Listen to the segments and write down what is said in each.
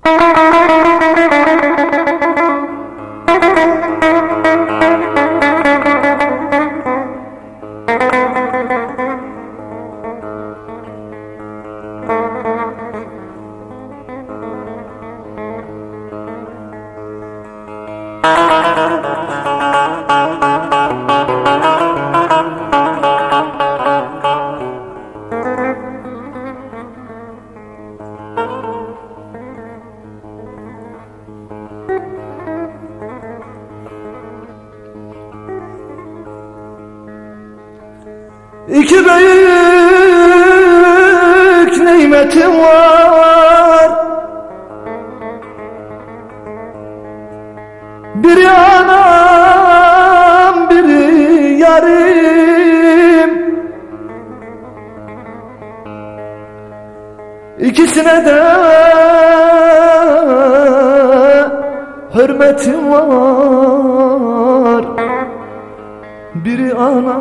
İki büyük nimetim var, biri anam, biri yarim. İkisine de hürmetim var, biri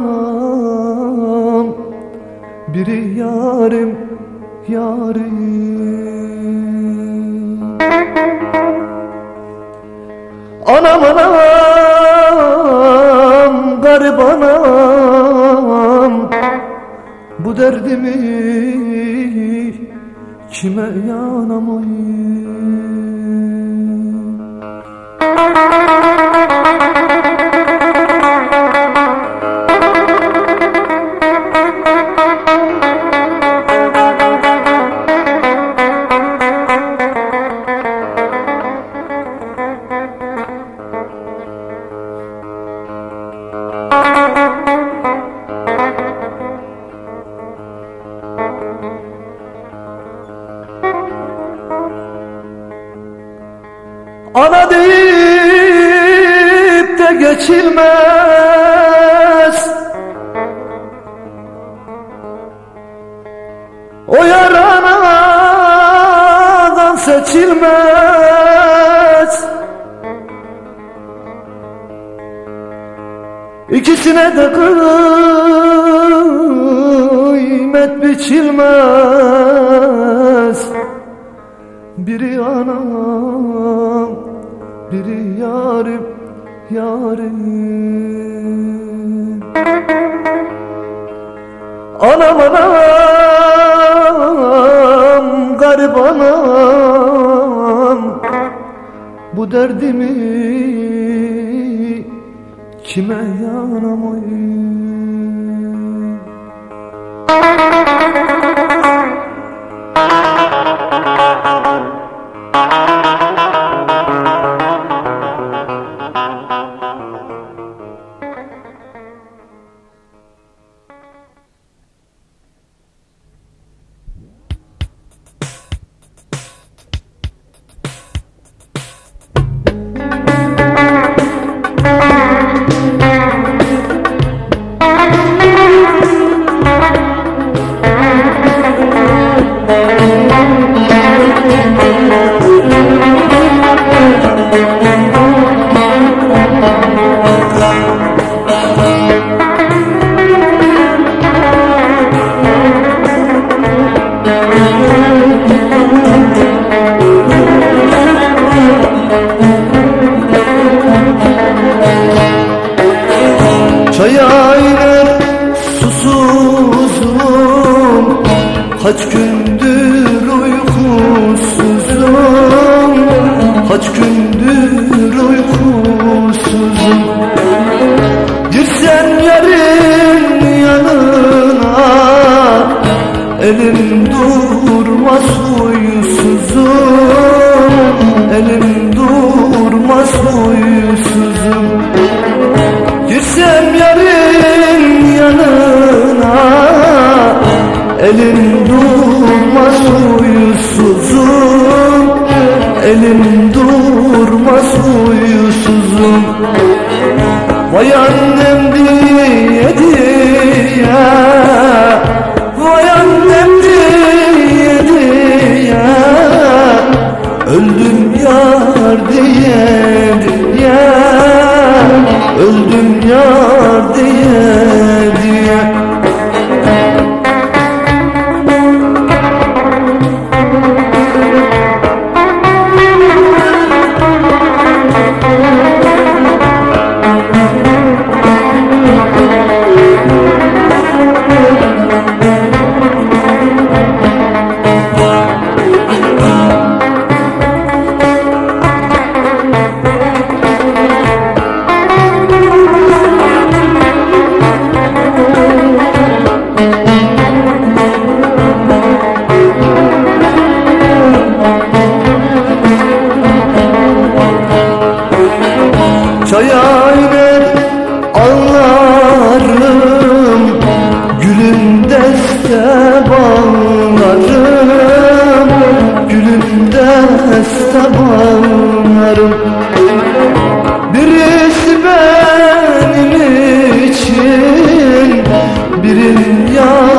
anam, biri yarim, yarim. Anam anam, garip anam, bu derdimi kime yanamayım? Ana deyip de geçilmez, o yar anadan seçilmez. İkisine de kıymet biçilmez, biri anam, biri yarim, yarim. Anam anam, garip anam, bu derdimi kime yanamayım? Kaç gündür uykusuzum, kaç gündür uykusuzum. Girsem yarın yanına, elim durmaz huysuzum, elim durmaz huysuzum. Girsem yarın yanına, elim durmaz huysuzum, elim durmaz huysuzum. Vay annem diye diye, vay annem diye diye, öldüm yar diye diye, öldüm yar diye diye. tabanlarım. Birisi benim için, birim yar